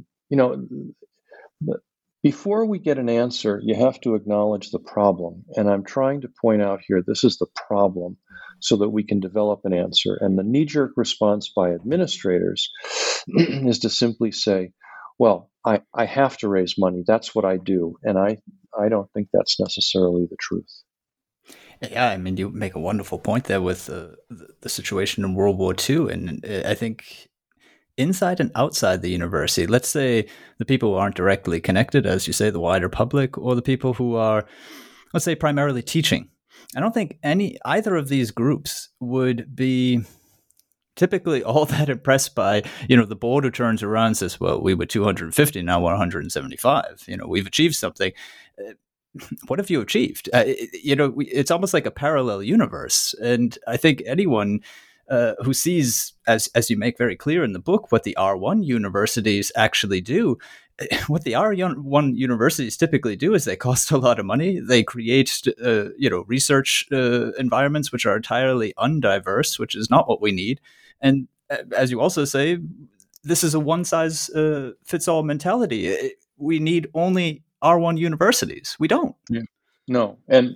before we get an answer, you have to acknowledge the problem. And I'm trying to point out here, this is the problem, so that we can develop an answer. And the knee-jerk response by administrators is to simply say, well, I have to raise money. That's what I do. And I don't think that's necessarily the truth. Yeah, I mean, you make a wonderful point there with the situation in World War II. And I think inside and outside the university, let's say the people who aren't directly connected, as you say, the wider public, or the people who are, let's say, primarily teaching. I don't think either of these groups would be typically all that impressed by, the board who turns around and says, well, we were 250, now we're 175. We've achieved something. What have you achieved? It's almost like a parallel universe. And I think anyone who sees, as you make very clear in the book, what the R1 universities actually do, what the R1 universities typically do is they cost a lot of money. They create, research environments which are entirely undiverse, which is not what we need. And as you also say, this is a one-size-fits-all mentality. we need only R1 universities. We don't. Yeah. No. And,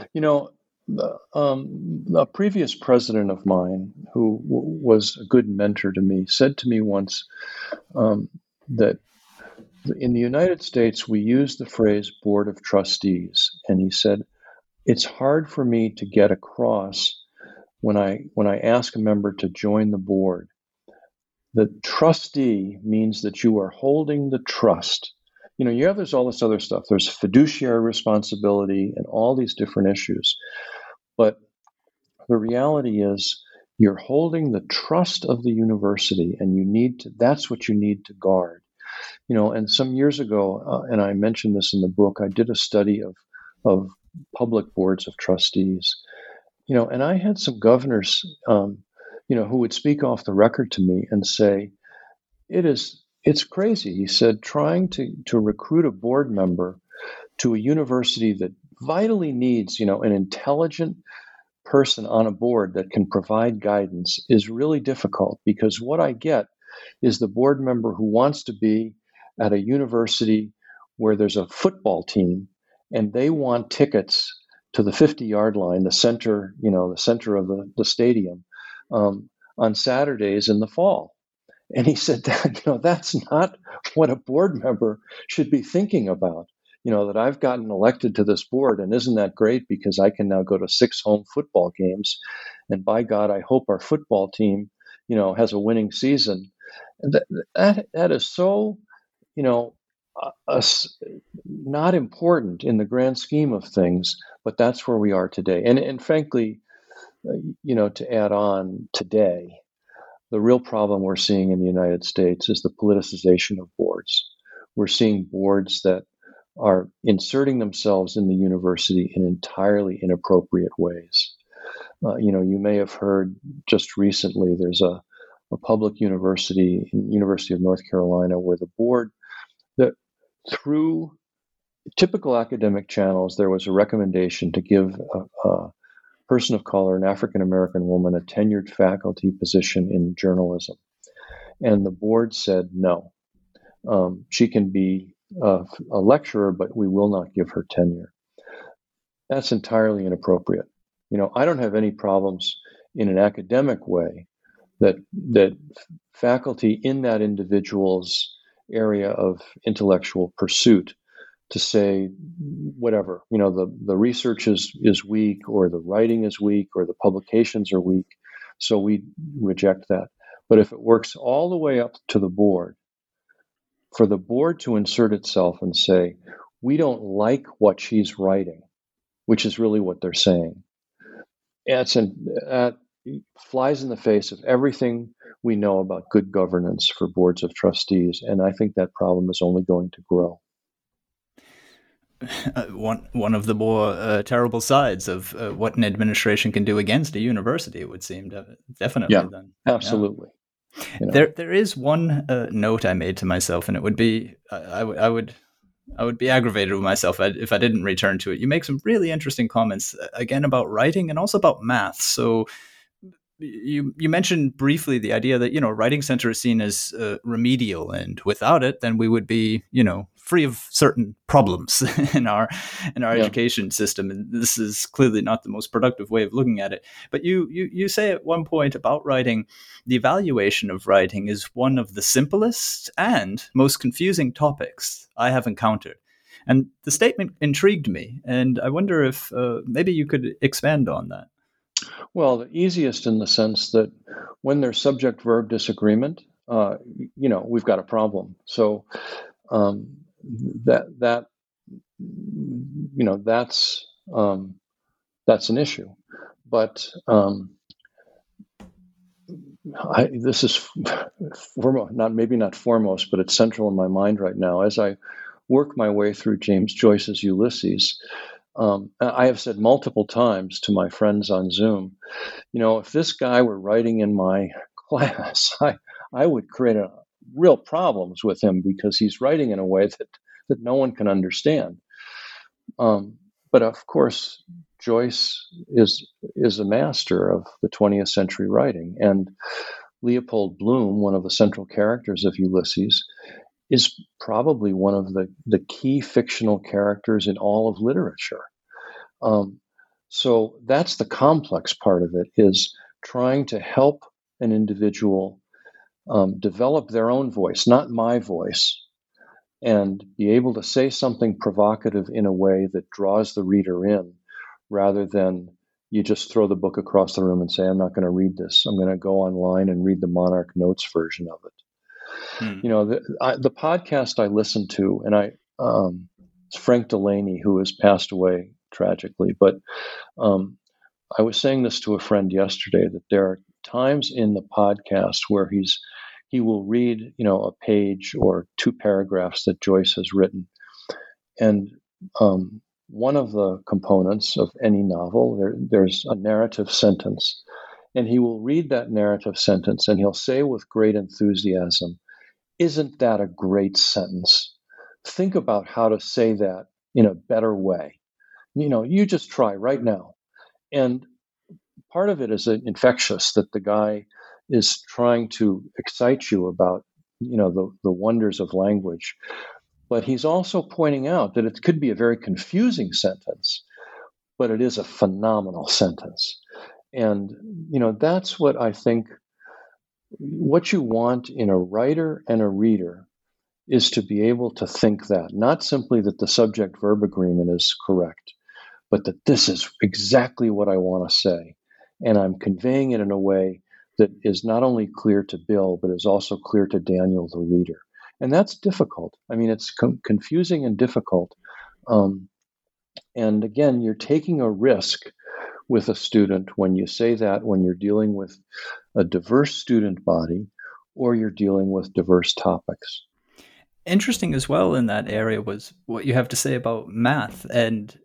a previous president of mine who was a good mentor to me said to me once that in the United States, we use the phrase board of trustees. And he said, it's hard for me to get across when I ask a member to join the board. The trustee means that you are holding the trust. There's all this other stuff. There's fiduciary responsibility and all these different issues. But the reality is you're holding the trust of the university, and that's what you need to guard. And some years ago, and I mentioned this in the book, I did a study of public boards of trustees, and I had some governors, who would speak off the record to me and say, it's crazy. He said, trying to recruit a board member to a university that vitally needs, an intelligent person on a board that can provide guidance is really difficult, because what I get is the board member who wants to be at a university where there's a football team and they want tickets to the 50-yard line, the center of the stadium, on Saturdays in the fall. And he said that, that's not what a board member should be thinking about. That I've gotten elected to this board, and isn't that great, because I can now go to 6 home football games, and by God, I hope our football team, has a winning season. And that is so, not important in the grand scheme of things, but that's where we are today. And frankly, to add on today, the real problem we're seeing in the United States is the politicization of boards. We're seeing boards that are inserting themselves in the university in entirely inappropriate ways. You may have heard just recently there's a public university, University of North Carolina, where the board, that through typical academic channels, there was a recommendation to give a person of color, an African American woman, a tenured faculty position in journalism. And the board said no. She can be a lecturer, but we will not give her tenure. That's entirely inappropriate. I don't have any problems in an academic way that faculty in that individual's area of intellectual pursuit to say whatever, the research is weak, or the writing is weak, or the publications are weak, so we reject that. But if it works all the way up to the board, for the board to insert itself and say, we don't like what she's writing, which is really what they're saying, that flies in the face of everything we know about good governance for boards of trustees. And I think that problem is only going to grow. One of the more terrible sides of what an administration can do against a university, it would seem, definitely. Yeah, then. Absolutely. Yeah. There is one note I made to myself, and it would be I would be aggravated with myself if I didn't return to it. You make some really interesting comments again about writing and also about math. So you mentioned briefly the idea that writing center is seen as remedial, and without it, then we would be free of certain problems in our education system. And this is clearly not the most productive way of looking at it. But you say at one point about writing, the evaluation of writing is one of the simplest and most confusing topics I have encountered. And the statement intrigued me, and I wonder if maybe you could expand on that. Well, the easiest in the sense that when there's subject-verb disagreement, we've got a problem. So that's an issue. But this is not foremost, but it's central in my mind right now as I work my way through James Joyce's Ulysses. I have said multiple times to my friends on Zoom, if this guy were writing in my class, I would create real problems with him, because he's writing in a way that no one can understand. But of course, Joyce is a master of the 20th century writing, and Leopold Bloom, one of the central characters of Ulysses, is probably one of the key fictional characters in all of literature. So that's the complex part of it, is trying to help an individual develop their own voice, not my voice, and be able to say something provocative in a way that draws the reader in, rather than you just throw the book across the room and say, I'm not going to read this. I'm going to go online and read the Monarch Notes version of it. The podcast I listen to, and it's Frank Delaney, who has passed away tragically, but I was saying this to a friend yesterday, that there are times in the podcast where he will read, a page or 2 paragraphs that Joyce has written. And one of the components of any novel, there's a narrative sentence. And he will read that narrative sentence and he'll say with great enthusiasm, "Isn't that a great sentence? Think about how to say that in a better way. You just try right now." And part of it is infectious, that the guy is trying to excite you about, the wonders of language. But he's also pointing out that it could be a very confusing sentence, but it is a phenomenal sentence. And, that's what I think, what you want in a writer and a reader is to be able to think that, not simply that the subject-verb agreement is correct, but that this is exactly what I want to say. And I'm conveying it in a way that is not only clear to Bill, but is also clear to Daniel, the reader. And that's difficult. I mean, it's confusing and difficult. And again, you're taking a risk with a student when you say that, when you're dealing with a diverse student body or you're dealing with diverse topics. Interesting as well in that area was what you have to say about math. And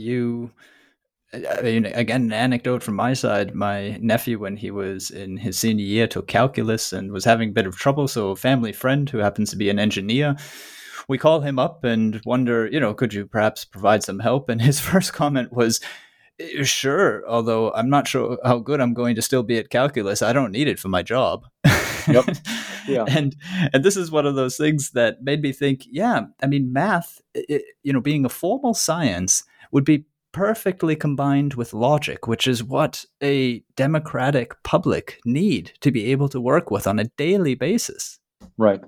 again, an anecdote from my side, my nephew, when he was in his senior year, took calculus and was having a bit of trouble. So a family friend who happens to be an engineer, we call him up and wonder, could you perhaps provide some help? And his first comment was, sure, although I'm not sure how good I'm going to still be at calculus. I don't need it for my job. Yep. Yeah. And this is one of those things that made me think, math, being a formal science would be perfectly combined with logic, which is what a democratic public need to be able to work with on a daily basis. Right.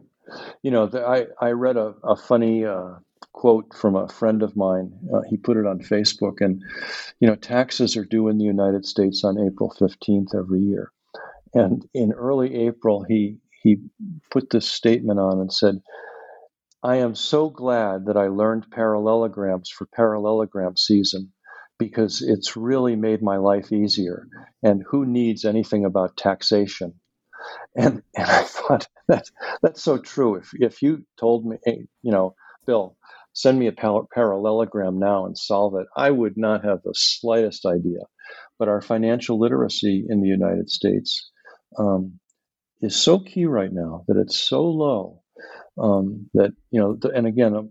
I read a funny quote from a friend of mine. He put it on Facebook, and, taxes are due in the United States on April 15th every year. And in early April, he put this statement on and said, "I am so glad that I learned parallelograms for parallelogram season, because it's really made my life easier. And who needs anything about taxation?" And I thought that's so true. If you told me, hey, Bill, send me a parallelogram now and solve it, I would not have the slightest idea. But our financial literacy in the United States is so key right now, that it's so low that, and again,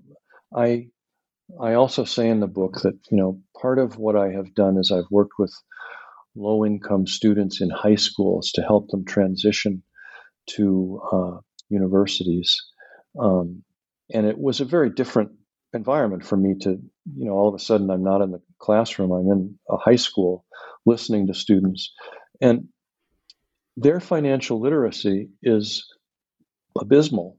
I also say in the book that, part of what I have done is I've worked with low-income students in high schools to help them transition to universities. And it was a very different environment for me to, all of a sudden I'm not in the classroom, I'm in a high school listening to students. And their financial literacy is abysmal.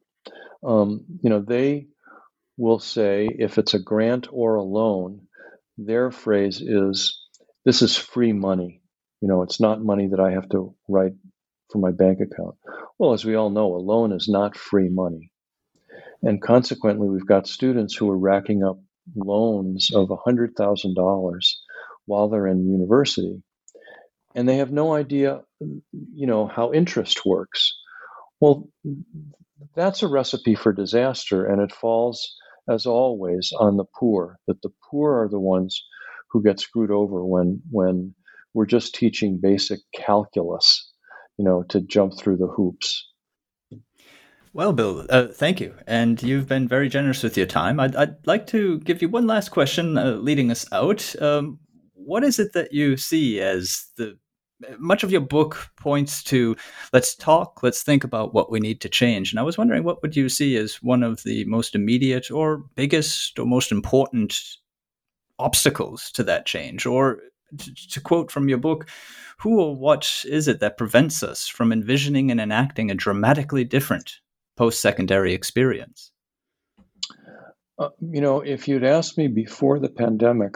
They will say, if it's a grant or a loan, their phrase is, "This is free money. It's not money that I have to write for my bank account." Well, as we all know, a loan is not free money. And consequently, we've got students who are racking up loans of $100,000 while they're in university. And they have no idea, how interest works. Well, that's a recipe for disaster, and it falls, as always, on the poor, that the poor are the ones who get screwed over when we're just teaching basic calculus, to jump through the hoops. Well, Bill, thank you. And you've been very generous with your time. I'd like to give you one last question leading us out. What is it that you see as the much of your book points to let's talk, let's think about what we need to change. And I was wondering, what would you see as one of the most immediate or biggest or most important obstacles to that change? Or to quote from your book, who or what is it that prevents us from envisioning and enacting a dramatically different post-secondary experience? If you'd asked me before the pandemic,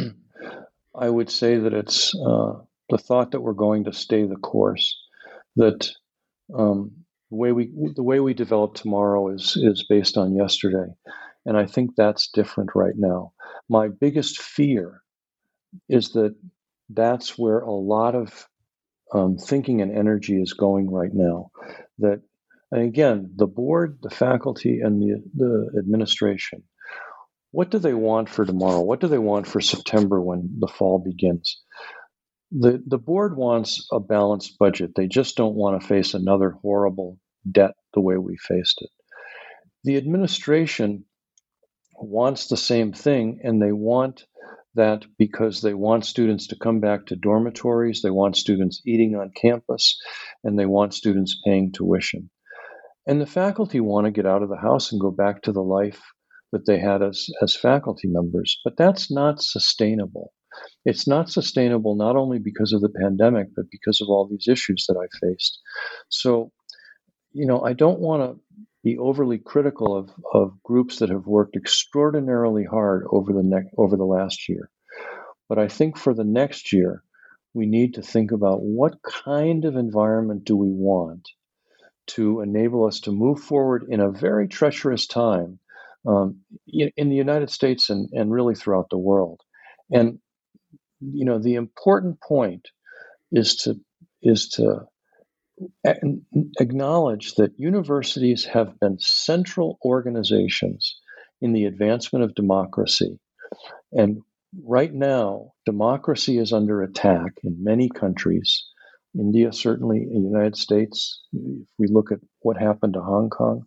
I would say that it's the thought that we're going to stay the course, that the way we develop tomorrow is based on yesterday, and I think that's different right now. My biggest fear is that that's where a lot of thinking and energy is going right now. That, and again, the board, the faculty, and the administration, what do they want for tomorrow? What do they want for September when the fall begins? The board wants a balanced budget. They just don't want to face another horrible debt the way we faced it. The administration wants the same thing, and they want that because they want students to come back to dormitories, they want students eating on campus, and they want students paying tuition. And the faculty want to get out of the house and go back to the life that they had as faculty members. But that's not sustainable. It's not sustainable not only because of the pandemic, but because of all these issues that I faced. So, I don't want to be overly critical of groups that have worked extraordinarily hard over the last year. But I think for the next year, we need to think about what kind of environment do we want to enable us to move forward in a very treacherous time in the United States and really throughout the world. And the important point is to acknowledge that universities have been central organizations in the advancement of democracy. And right now, democracy is under attack in many countries. India, certainly, in the United States, if we look at what happened to Hong Kong.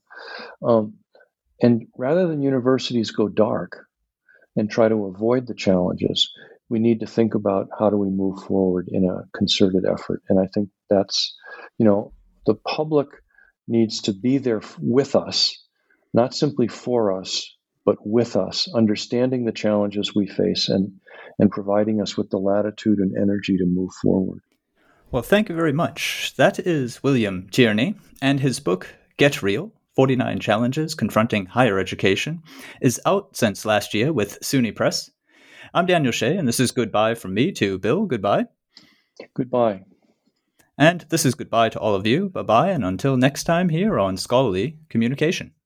And rather than universities go dark and try to avoid the challenges, we need to think about how do we move forward in a concerted effort. And I think that's, the public needs to be there with us, not simply for us, but with us, understanding the challenges we face and providing us with the latitude and energy to move forward. Well, thank you very much. That is William Tierney, and his book, Get Real, 49 Challenges Confronting Higher Education, is out since last year with SUNY Press. I'm Daniel Shea, and this is goodbye from me to Bill. Goodbye. Goodbye. And this is goodbye to all of you. Bye-bye, and until next time here on Scholarly Communication.